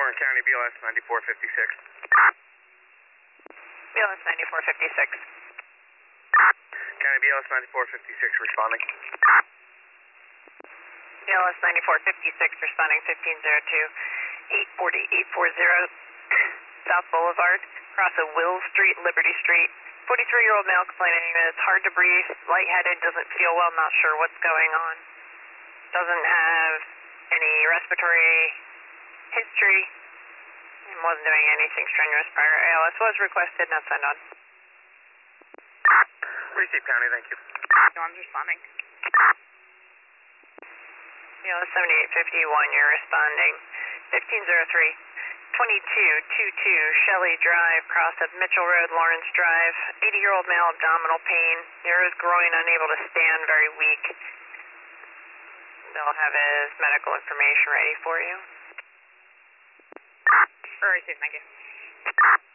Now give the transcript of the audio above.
County BLS 9456. BLS 9456. County BLS 9456 responding. BLS 9456 responding 1502, 840 South Boulevard, across of Will Street, Liberty Street. 43-year-old male complaining that it's hard to breathe, lightheaded, doesn't feel well, not sure what's going on. Doesn't have any respiratory history, and wasn't doing anything strenuous prior. ALS was requested, not signed on. Receive County, thank you. No one's responding. BLS 7851, you're responding. 1503. 2222 Shelley Drive, cross of Mitchell Road, Lawrence Drive. 80-year-old male, abdominal pain. Near his groin, unable to stand, very weak. They'll have his medical information ready for you. Receive, thank you.